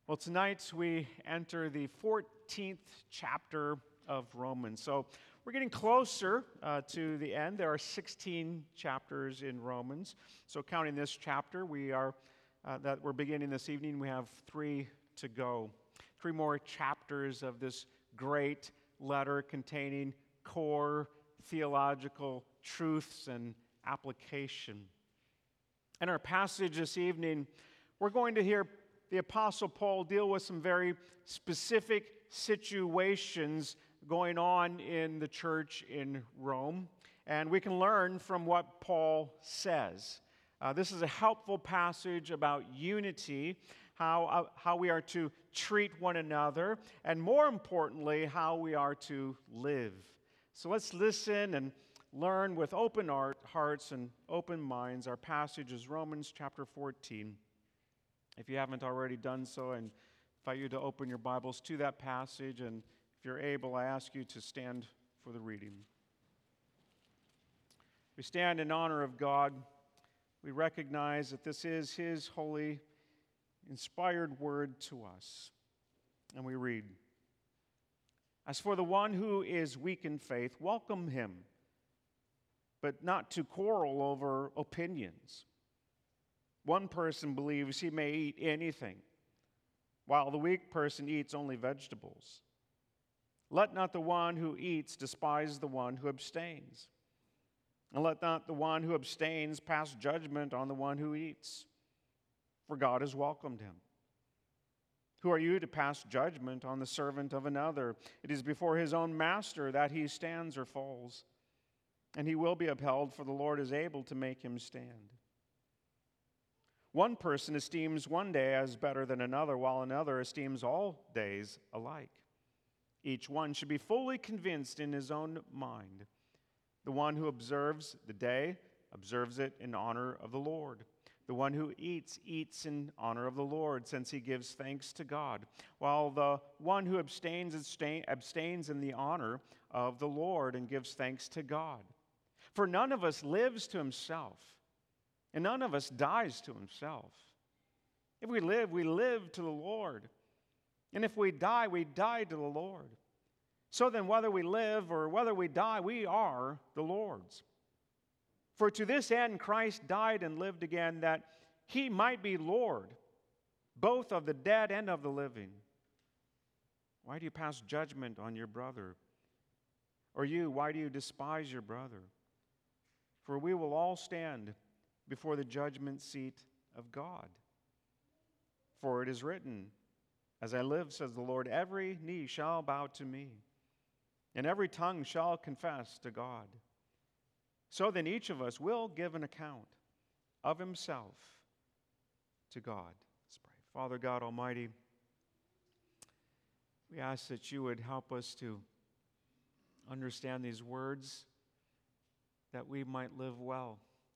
Well, tonight we enter the 14th chapter of Romans. So we're getting closer to the end. There are 16 chapters in Romans. So counting this chapter, that we're beginning this evening, we have 3 to go. 3 more chapters of this great letter containing core theological truths and application. In our passage this evening, we're going to hear the Apostle Paul deal with some very specific situations going on in the church in Rome, and we can learn from what Paul says. This is a helpful passage about unity, how we are to treat one another, and more importantly, how we are to live. So let's listen and learn with open hearts and open minds. Our passage is Romans chapter 14. If you haven't already done so, I invite you to open your Bibles to that passage, and if you're able, I ask you to stand for the reading. We stand in honor of God. We recognize that this is His holy, inspired word to us. And we read, "As for the one who is weak in faith, welcome him, but not to quarrel over opinions. One person believes he may eat anything, while the weak person eats only vegetables. Let not the one who eats despise the one who abstains, and let not the one who abstains pass judgment on the one who eats, for God has welcomed him. Who are you to pass judgment on the servant of another? It is before his own master that he stands or falls, and he will be upheld, for the Lord is able to make him stand. One person esteems one day as better than another, while another esteems all days alike. Each one should be fully convinced in his own mind. The one who observes the day observes it in honor of the Lord. The one who eats, eats in honor of the Lord, since he gives thanks to God, while the one who abstains in the honor of the Lord and gives thanks to God. For none of us lives to himself, and none of us dies to himself. If we live to the Lord. And if we die to the Lord. So then, whether we live or whether we die, we are the Lord's. For to this end Christ died and lived again, that he might be Lord, both of the dead and of the living. Why do you pass judgment on your brother? Or you, why do you despise your brother? For we will all stand before the judgment seat of God. For it is written, as I live, says the Lord, every knee shall bow to me, and every tongue shall confess to God. So then each of us will give an account of himself to God." Let's pray. Father God Almighty, we ask that you would help us to understand these words, that we might live well,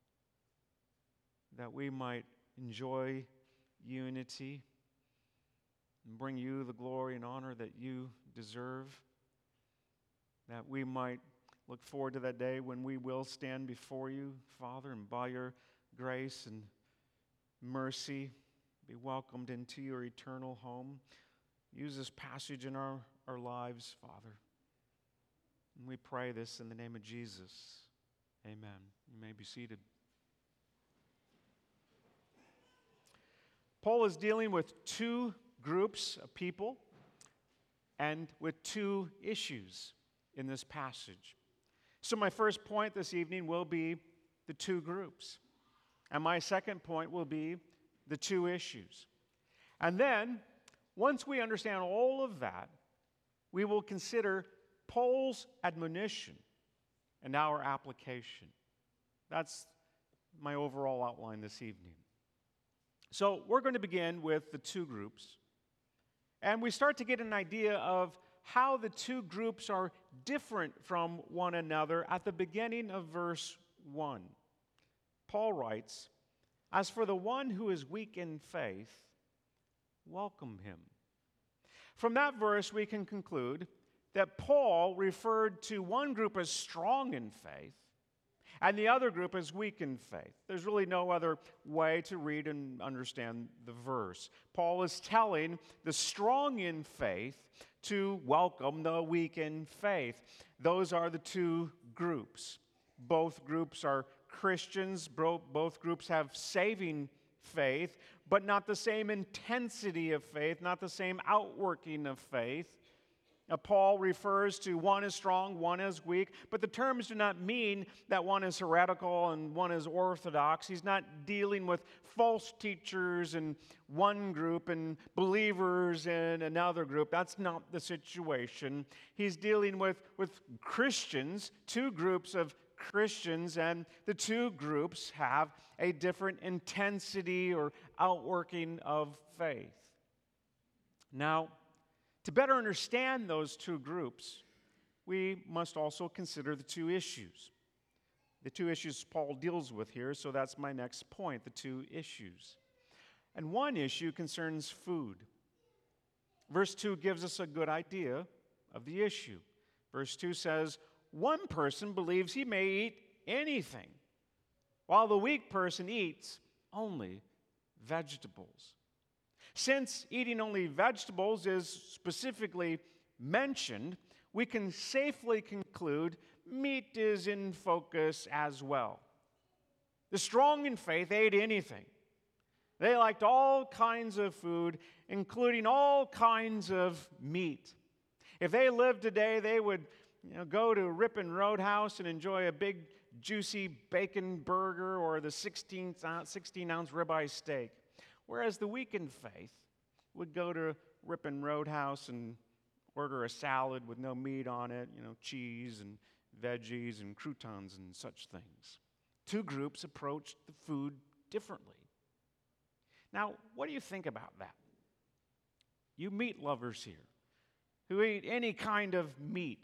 that we might enjoy unity and bring you the glory and honor that you deserve, that we might look forward to that day when we will stand before you, Father, and by your grace and mercy be welcomed into your eternal home. Use this passage in our lives, Father. And we pray this in the name of Jesus. Amen. You may be seated. Paul is dealing with 2 groups of people and with 2 issues in this passage. So my first point this evening will be the 2 groups. And my second point will be the 2 issues. And then, once we understand all of that, we will consider Paul's admonition and our application. That's my overall outline this evening. So we're going to begin with the 2 groups. And we start to get an idea of how the 2 groups are different from one another at the beginning of verse 1. Paul writes, "As for the one who is weak in faith, welcome him." From that verse, we can conclude that Paul referred to one group as strong in faith And the other group is weak in faith. There's really no other way to read and understand the verse. Paul is telling the strong in faith to welcome the weak in faith. Those are the two groups. Both groups are Christians. Both groups have saving faith, but not the same intensity of faith, not the same outworking of faith. Now, Paul refers to one as strong, one as weak, but the terms do not mean that one is heretical and one is orthodox. He's not dealing with false teachers in one group and believers in another group. That's not the situation. He's dealing with Christians, two groups of Christians, and the two groups have a different intensity or outworking of faith. Now, to better understand those two groups, we must also consider the two issues. The two issues Paul deals with here, so that's my next point, the two issues. And one issue concerns food. Verse 2 gives us a good idea of the issue. Verse 2 says, one person believes he may eat anything, while the weak person eats only vegetables. Since eating only vegetables is specifically mentioned, we can safely conclude meat is in focus as well. The strong in faith ate anything. They liked all kinds of food, including all kinds of meat. If they lived today, they would go to Ripon Roadhouse and enjoy a big, juicy bacon burger or the 16-ounce ribeye steak. Whereas the weak in faith would go to Ripon Roadhouse and order a salad with no meat on it, cheese and veggies and croutons and such things. Two groups approached the food differently. Now, what do you think about that? You meat lovers here who eat any kind of meat.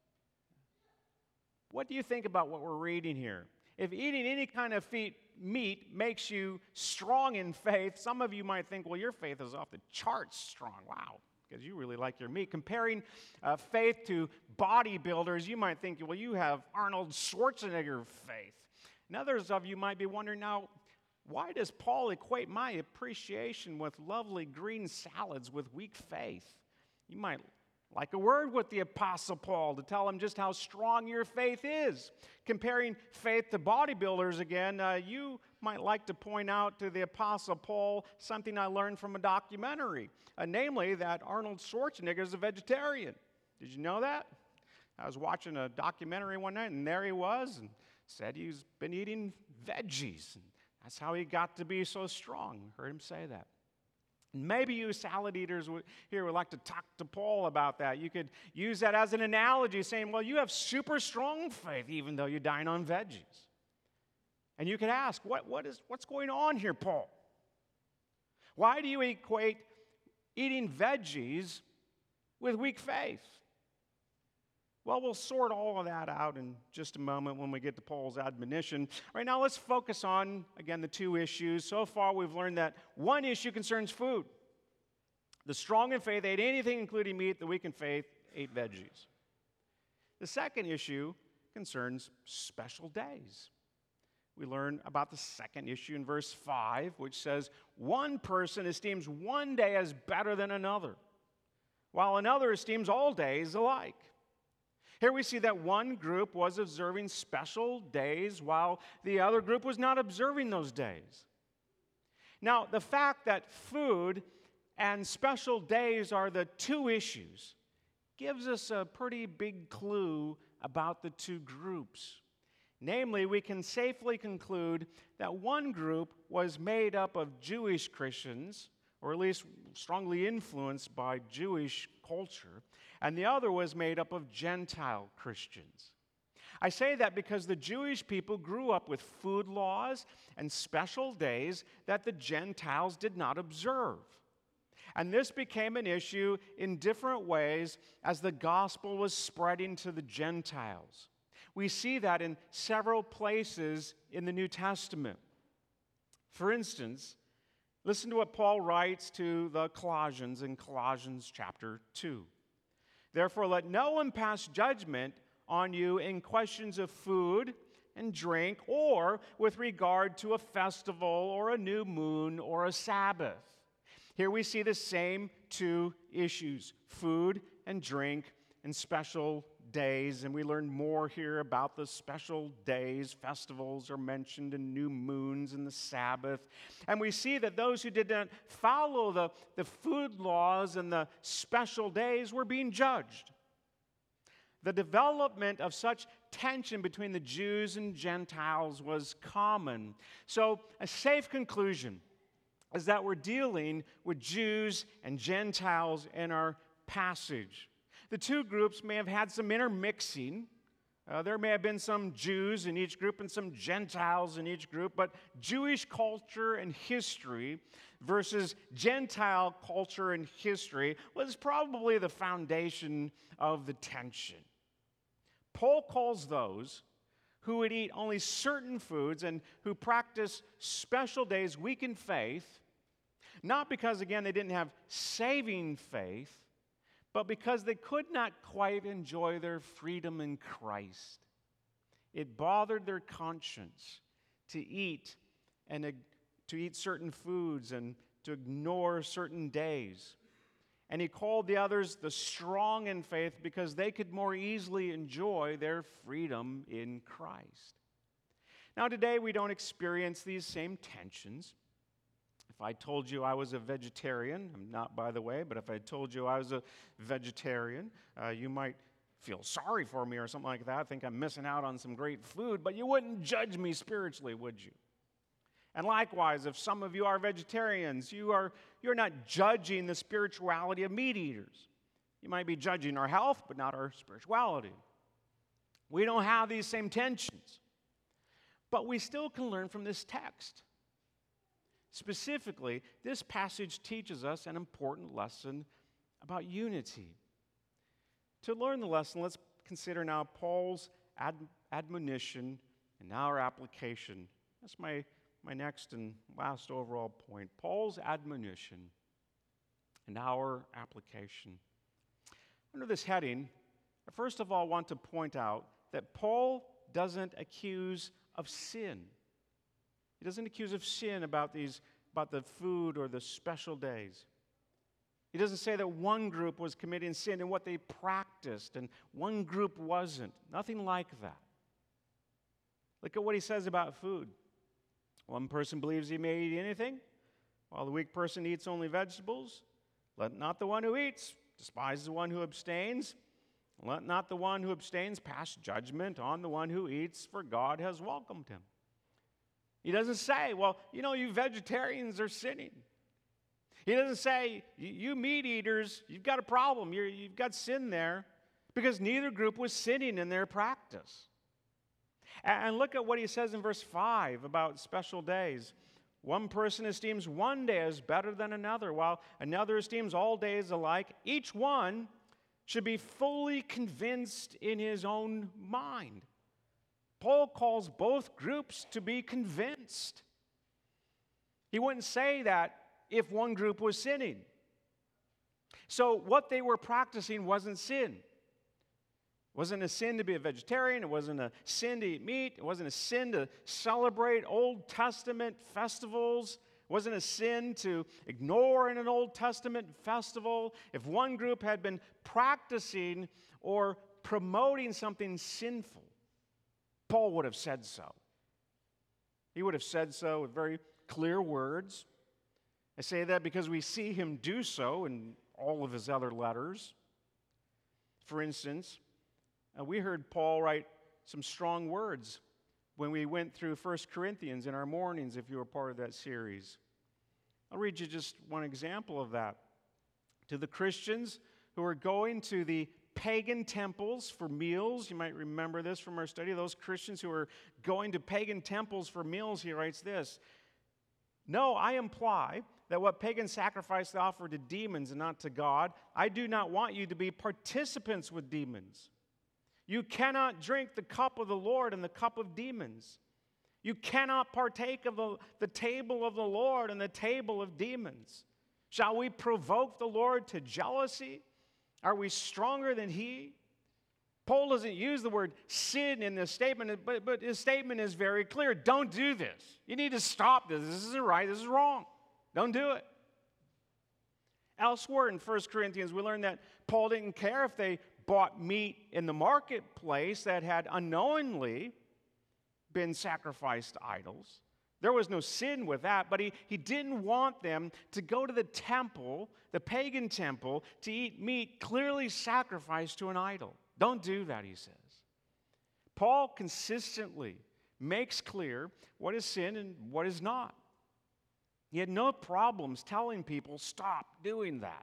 What do you think about what we're reading here? If eating any kind of meat makes you strong in faith, some of you might think, well, your faith is off the charts strong. Wow, because you really like your meat. Comparing faith to bodybuilders, you might think, well, you have Arnold Schwarzenegger faith. And others of you might be wondering, now, why does Paul equate my appreciation with lovely green salads with weak faith? You might like a word with the Apostle Paul to tell him just how strong your faith is. Comparing faith to bodybuilders again, you might like to point out to the Apostle Paul something I learned from a documentary, namely that Arnold Schwarzenegger is a vegetarian. Did you know that? I was watching a documentary one night, and there he was, and said he's been eating veggies. And that's how he got to be so strong. Heard him say that. Maybe you salad eaters here would like to talk to Paul about that. You could use that as an analogy, saying, well, you have super strong faith even though you dine on veggies. And you could ask, what's going on here, Paul? Why do you equate eating veggies with weak faith? Well, we'll sort all of that out in just a moment when we get to Paul's admonition. Right now, let's focus on, again, the two issues. So far, we've learned that one issue concerns food. The strong in faith ate anything, including meat. The weak in faith ate veggies. The second issue concerns special days. We learn about the second issue in verse 5, which says, one person esteems one day as better than another, while another esteems all days alike. Here we see that one group was observing special days while the other group was not observing those days. Now, the fact that food and special days are the two issues gives us a pretty big clue about the two groups. Namely, we can safely conclude that one group was made up of Jewish Christians, or at least strongly influenced by Jewish culture, and the other was made up of Gentile Christians. I say that because the Jewish people grew up with food laws and special days that the Gentiles did not observe. And this became an issue in different ways as the gospel was spreading to the Gentiles. We see that in several places in the New Testament. For instance, listen to what Paul writes to the Colossians in Colossians chapter 2. Therefore, let no one pass judgment on you in questions of food, and drink, or with regard to a festival or a new moon or a Sabbath. Here we see the same two issues, food and drink and special days, and we learn more here about the special days. Festivals are mentioned, and new moons and the Sabbath. And we see that those who did not follow the food laws and the special days were being judged. The development of such tension between the Jews and Gentiles was common. So a safe conclusion is that we're dealing with Jews and Gentiles in our passage. The two groups may have had some intermixing. There may have been some Jews in each group and some Gentiles in each group, but Jewish culture and history versus Gentile culture and history was probably the foundation of the tension. Paul calls those who would eat only certain foods and who practice special days weak in faith, not because, again, they didn't have saving faith, but because they could not quite enjoy their freedom in Christ. It bothered their conscience to eat certain foods and to ignore certain days. And he called the others the strong in faith because they could more easily enjoy their freedom in Christ. Now, today we don't experience these same tensions. If I told you I was a vegetarian, I'm not, by the way, but if I told you I was a vegetarian, you might feel sorry for me or something like that, think I'm missing out on some great food, but you wouldn't judge me spiritually, would you? And likewise, if some of you are vegetarians, you're not judging the spirituality of meat eaters. You might be judging our health, but not our spirituality. We don't have these same tensions. But we still can learn from this text. Specifically, this passage teaches us an important lesson about unity. To learn the lesson, let's consider now Paul's admonition and now our application. That's my next and last overall point. Paul's admonition and our application. Under this heading, I first of all want to point out that Paul doesn't accuse of sin. He doesn't accuse of sin about the food or the special days. He doesn't say that one group was committing sin in what they practiced and one group wasn't. Nothing like that. Look at what he says about food. One person believes he may eat anything, while the weak person eats only vegetables. Let not the one who eats despise the one who abstains. Let not the one who abstains pass judgment on the one who eats, for God has welcomed him. He doesn't say, well, you vegetarians are sinning. He doesn't say, you meat eaters, you've got a problem. You've got sin there, because neither group was sinning in their practice. And look at what he says in verse 5 about special days. One person esteems one day as better than another, while another esteems all days alike. Each one should be fully convinced in his own mind. Paul calls both groups to be convinced. He wouldn't say that if one group was sinning. So what they were practicing wasn't sin. It wasn't a sin to be a vegetarian. It wasn't a sin to eat meat. It wasn't a sin to celebrate Old Testament festivals. It wasn't a sin to ignore an Old Testament festival. If one group had been practicing or promoting something sinful, Paul would have said so. He would have said so with very clear words. I say that because we see him do so in all of his other letters. For instance, we heard Paul write some strong words when we went through 1 Corinthians in our mornings, if you were part of that series. I'll read you just one example of that. To the Christians who are going to the pagan temples for meals, you might remember this from our study, those Christians who are going to pagan temples for meals, he writes this: "No, I imply that what pagan sacrifice they offer to demons and not to God. I do not want you to be participants with demons. You cannot drink the cup of the Lord and the cup of demons. You cannot partake of the table of the Lord and the table of demons. Shall we provoke the Lord to jealousy? Are we stronger than he?" Paul doesn't use the word sin in this statement, but his statement is very clear. Don't do this. You need to stop this. This isn't right. This is wrong. Don't do it. Elsewhere in 1 Corinthians, we learn that Paul didn't care if they bought meat in the marketplace that had unknowingly been sacrificed to idols. There was no sin with that, but he didn't want them to go to the temple, the pagan temple, to eat meat clearly sacrificed to an idol. Don't do that, he says. Paul consistently makes clear what is sin and what is not. He had no problems telling people, stop doing that.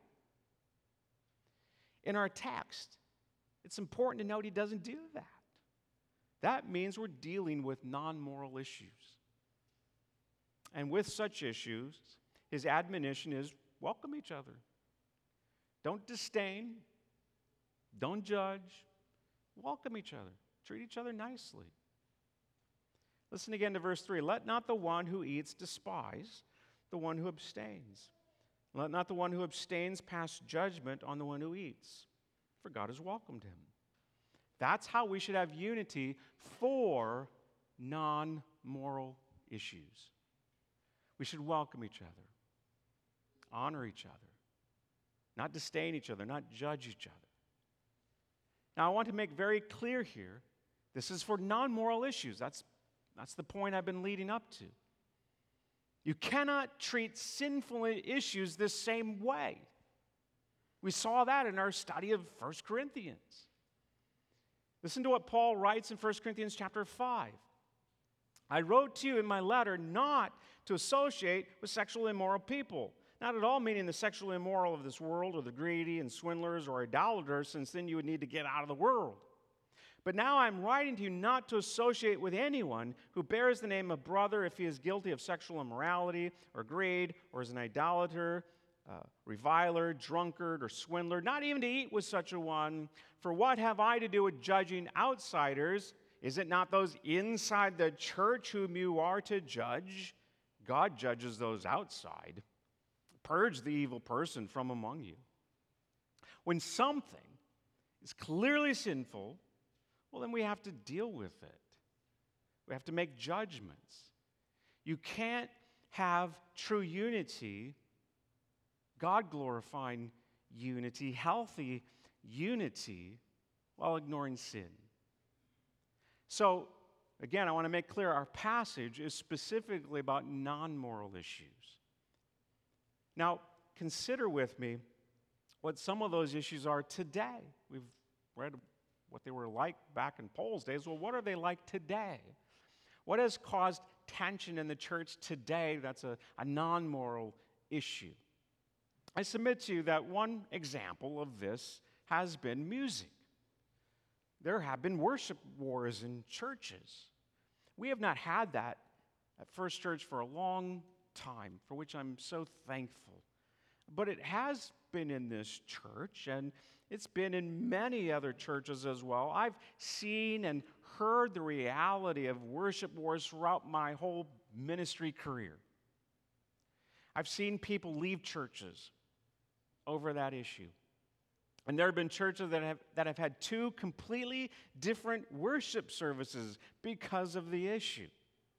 In our text, it's important to note he doesn't do that. That means we're dealing with non-moral issues. And with such issues, his admonition is welcome each other. Don't disdain. Don't judge. Welcome each other. Treat each other nicely. Listen again to verse 3. Let not the one who eats despise the one who abstains. Let not the one who abstains pass judgment on the one who eats, for God has welcomed him. That's how we should have unity for non-moral issues. We should welcome each other, honor each other, not disdain each other, not judge each other. Now, I want to make very clear here, this is for non-moral issues. That's the point I've been leading up to. You cannot treat sinful issues the same way. We saw that in our study of 1 Corinthians. Listen to what Paul writes in 1 Corinthians chapter 5. I wrote to you in my letter not to associate with sexually immoral people. Not at all meaning the sexually immoral of this world or the greedy and swindlers or idolaters, since then you would need to get out of the world. But now I'm writing to you not to associate with anyone who bears the name of brother if he is guilty of sexual immorality or greed or is an idolater, reviler, drunkard, or swindler, not even to eat with such a one. For what have I to do with judging outsiders? Is it not those inside the church whom you are to judge? God judges those outside. Purge the evil person from among you. When something is clearly sinful, well, then we have to deal with it. We have to make judgments. You can't have true unity, God-glorifying unity, healthy unity, while ignoring sin. So, again, I want to make clear our passage is specifically about non-moral issues. Now, consider with me what some of those issues are today. We've read what they were like back in Paul's days. Well, what are they like today? What has caused tension in the church today that's a non-moral issue? I submit to you that one example of this has been music. There have been worship wars in churches. We have not had that at First Church for a long time, for which I'm so thankful. But it has been in this church, and it's been in many other churches as well. I've seen and heard the reality of worship wars throughout my whole ministry career. I've seen people leave churches over that issue. And there have been churches that have had two completely different worship services because of the issue.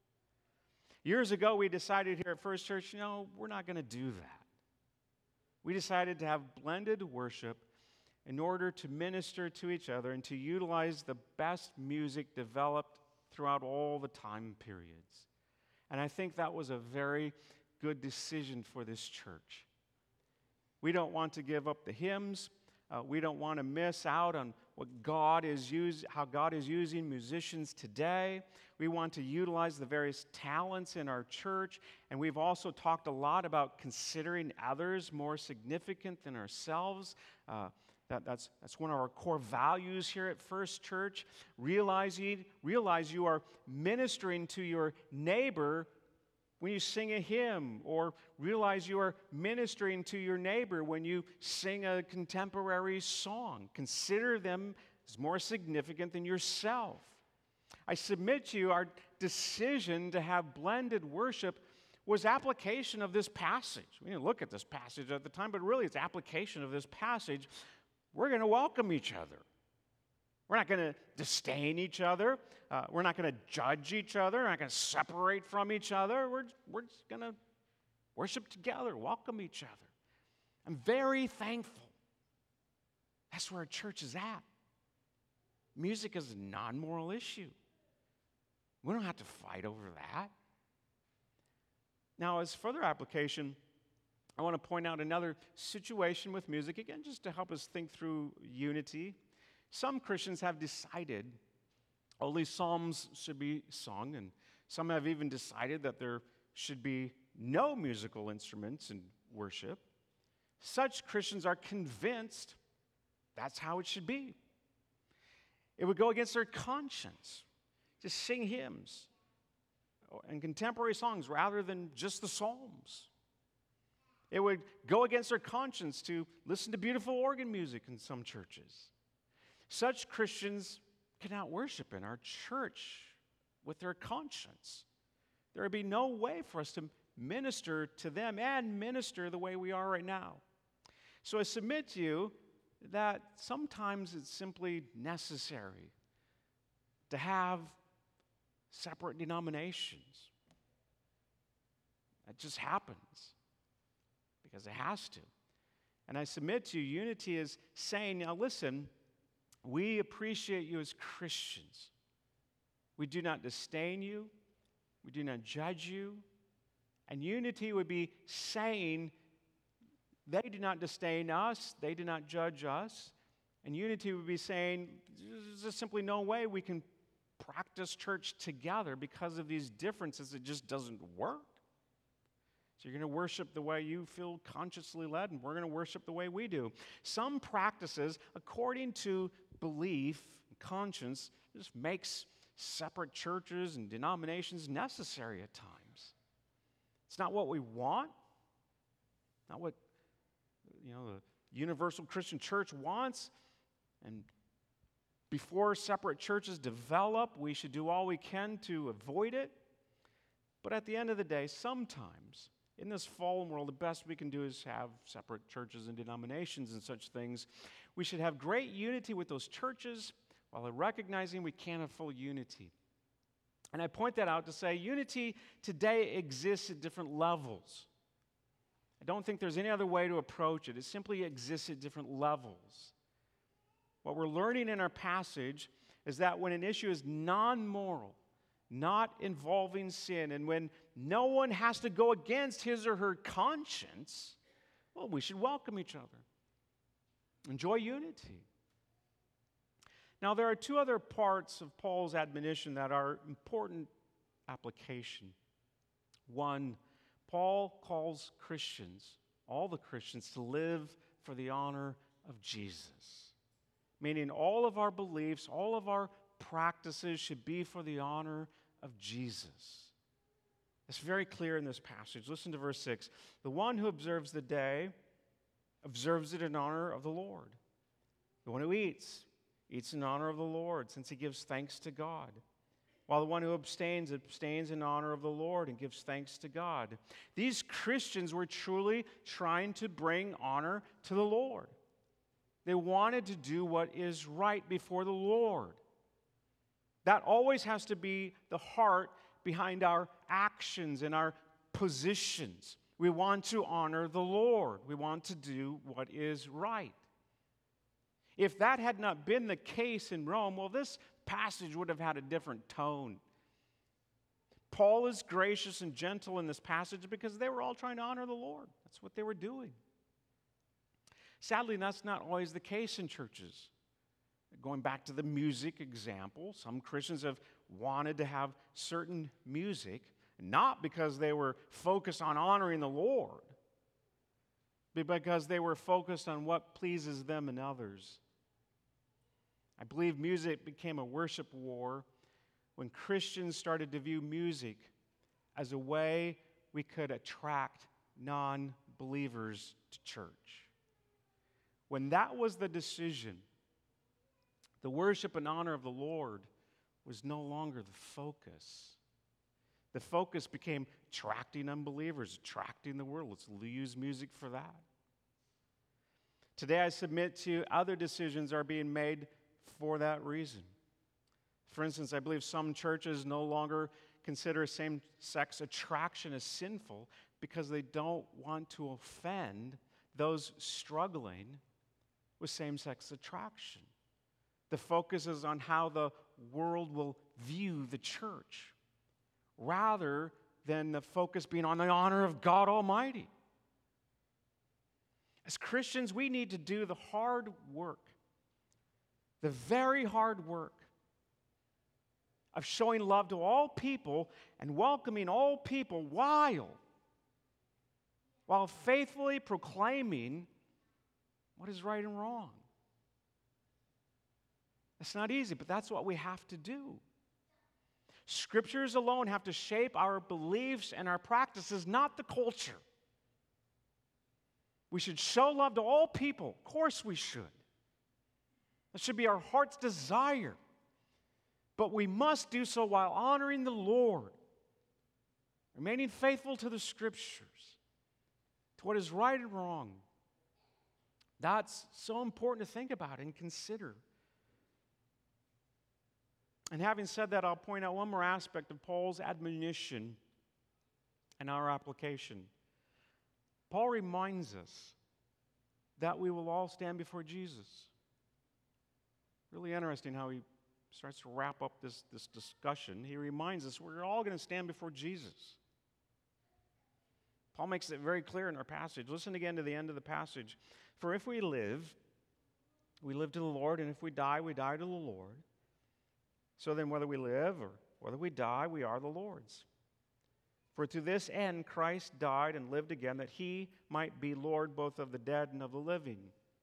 Years ago, we decided here at First Church, we're not going to do that. We decided to have blended worship in order to minister to each other and to utilize the best music developed throughout all the time periods. And I think that was a very good decision for this church. We don't want to give up the hymns. We don't want to miss out on how God is using musicians today. We want to utilize the various talents in our church. And we've also talked a lot about considering others more significant than ourselves. That's one of our core values here at First Church. Realize you are ministering to your neighbor when you sing a hymn, or realize you are ministering to your neighbor when you sing a contemporary song. Consider them as more significant than yourself. I submit to you our decision to have blended worship was application of this passage. We didn't look at this passage at the time, but really it's application of this passage. We're going to welcome each other. We're not going to disdain each other. We're not going to judge each other. We're not going to separate from each other. We're just going to worship together, welcome each other. I'm very thankful. That's where a church is at. Music is a non-moral issue. We don't have to fight over that. Now, as further application, I want to point out another situation with music, again, just to help us think through unity. Some Christians have decided only psalms should be sung, and some have even decided that there should be no musical instruments in worship. Such Christians are convinced that's how it should be. It would go against their conscience to sing hymns and contemporary songs rather than just the Psalms. It would go against their conscience to listen to beautiful organ music in some churches. Such Christians cannot worship in our church with their conscience. There would be no way for us to minister to them and minister the way we are right now. So I submit to you that sometimes it's simply necessary to have separate denominations. That just happens because it has to. And I submit to you, unity is saying, now listen, we appreciate you as Christians. We do not disdain you. We do not judge you. And unity would be saying they do not disdain us, they do not judge us. And unity would be saying there's just simply no way we can practice church together because of these differences. It just doesn't work. So you're going to worship the way you feel consciously led, and we're going to worship the way we do. Some practices, according to belief and conscience, just makes separate churches and denominations necessary at times. It's not what we want, not what the universal Christian church wants. And before separate churches develop, we should do all we can to avoid it. But at the end of the day, sometimes in this fallen world, the best we can do is have separate churches and denominations and such things. We should have great unity with those churches while recognizing we can't have full unity. And I point that out to say unity today exists at different levels. I don't think there's any other way to approach it. It simply exists at different levels. What we're learning in our passage is that when an issue is non-moral, not involving sin, and when no one has to go against his or her conscience, well, we should welcome each other. Enjoy unity. Now, there are two other parts of Paul's admonition that are important application. One, Paul calls Christians, all the Christians, to live for the honor of Jesus. Meaning all of our beliefs, all of our practices should be for the honor of Jesus. It's very clear in this passage. Listen to verse 6. The one who observes the day observes it in honor of the Lord. The one who eats in honor of the Lord, since he gives thanks to God. While the one who abstains in honor of the Lord and gives thanks to God. These Christians were truly trying to bring honor to the Lord. They wanted to do what is right before the Lord. That always has to be the heart behind our actions and our positions. We want to honor the Lord. We want to do what is right. If that had not been the case in Rome, well, this passage would have had a different tone. Paul is gracious and gentle in this passage because they were all trying to honor the Lord. That's what they were doing. Sadly, that's not always the case in churches. Going back to the music example, some Christians have wanted to have certain music, not because they were focused on honoring the Lord, but because they were focused on what pleases them and others. I believe music became a worship war when Christians started to view music as a way we could attract non-believers to church. When that was the decision, the worship and honor of the Lord was no longer the focus. The focus became attracting unbelievers, attracting the world. Let's use music for that. Today I submit to you, other decisions are being made for that reason. For instance, I believe some churches no longer consider same-sex attraction as sinful because they don't want to offend those struggling with same-sex attraction. The focus is on how the world will view the church, rather than the focus being on the honor of God Almighty. As Christians, we need to do the hard work, the very hard work of showing love to all people and welcoming all people while faithfully proclaiming what is right and wrong. It's not easy, but that's what we have to do. Scriptures alone have to shape our beliefs and our practices, not the culture. We should show love to all people. Of course we should. That should be our heart's desire. But we must do so while honoring the Lord, remaining faithful to the Scriptures, to what is right and wrong. That's so important to think about and consider. And having said that, I'll point out one more aspect of Paul's admonition and our application. Paul reminds us that we will all stand before Jesus. Really interesting how he starts to wrap up this discussion. He reminds us we're all going to stand before Jesus. Paul makes it very clear in our passage. Listen again to the end of the passage. For if we live to the Lord, and if we die to the Lord. So then whether we live or whether we die, we are the Lord's. For to this end Christ died and lived again, that he might be Lord both of the dead and of the living.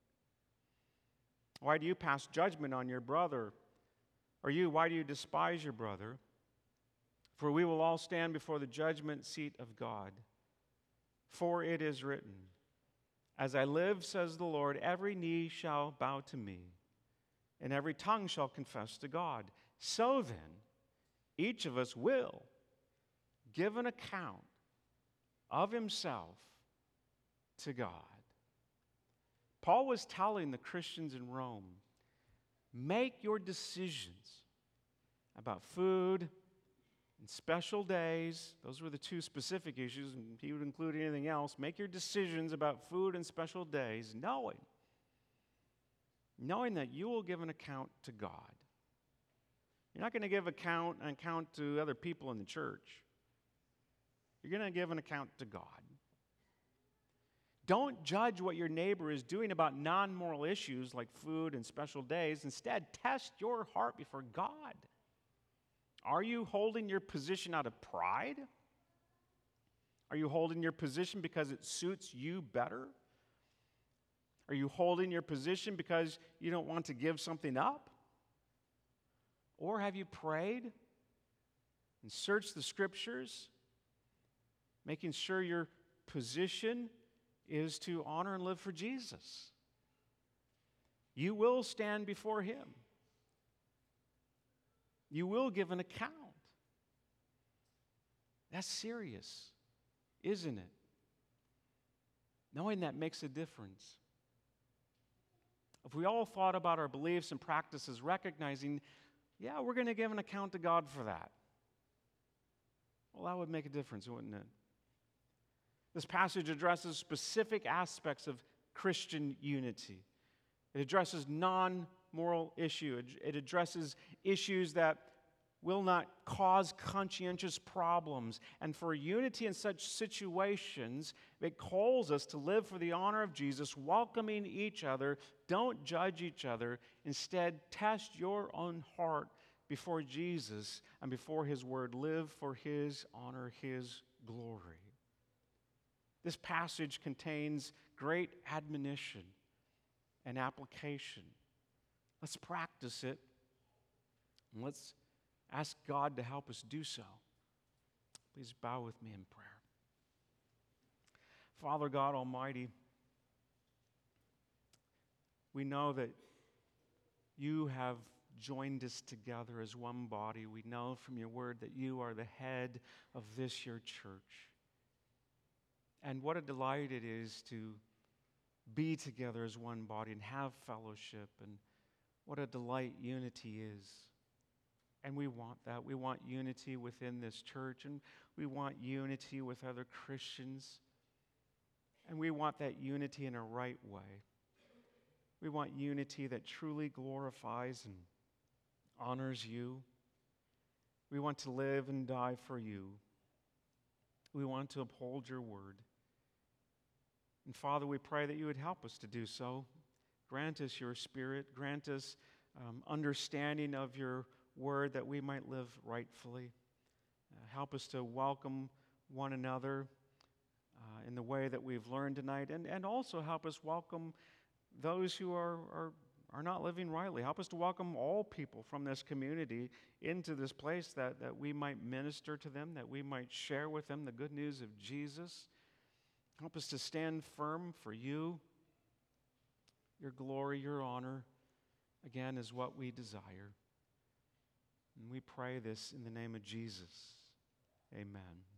Why do you pass judgment on your brother? Or why do you despise your brother? For we will all stand before the judgment seat of God. For it is written, As I live, says the Lord, every knee shall bow to me, and every tongue shall confess to God. So then, each of us will give an account of himself to God. Paul was telling the Christians in Rome, make your decisions about food and special days. Those were the two specific issues, and he would include anything else. Make your decisions about food and special days, knowing that you will give an account to God. You're not going to give account to other people in the church. You're going to give an account to God. Don't judge what your neighbor is doing about non-moral issues like food and special days. Instead, test your heart before God. Are you holding your position out of pride? Are you holding your position because it suits you better? Are you holding your position because you don't want to give something up? Or have you prayed and searched the Scriptures, making sure your position is to honor and live for Jesus? You will stand before Him. You will give an account. That's serious, isn't it? Knowing that makes a difference. If we all thought about our beliefs and practices, recognizing, yeah, we're going to give an account to God for that, well, that would make a difference, wouldn't it? This passage addresses specific aspects of Christian unity. It addresses non-moral issues. It addresses issues that will not cause conscientious problems. And for unity in such situations, it calls us to live for the honor of Jesus, welcoming each other. Don't judge each other. Instead, test your own heart before Jesus and before His Word. Live for His honor, His glory. This passage contains great admonition and application. Let's practice it, and let's ask God to help us do so. Please bow with me in prayer. Father God Almighty, we know that You have joined us together as one body. We know from Your Word that You are the head of this, Your church. And what a delight it is to be together as one body and have fellowship. And what a delight unity is. And we want that. We want unity within this church, and we want unity with other Christians. And we want that unity in a right way. We want unity that truly glorifies and honors you. We want to live and die for you. We want to uphold your word. And Father, we pray that you would help us to do so. Grant us your Spirit. Grant us understanding of your word that we might live rightfully. Help us to welcome one another in the way that we've learned tonight, and also help us welcome those who are not living rightly. Help us to welcome all people from this community into this place that we might minister to them, that we might share with them the good news of Jesus. Help us to stand firm for you. Your glory, your honor, again, is what we desire. And we pray this in the name of Jesus. Amen.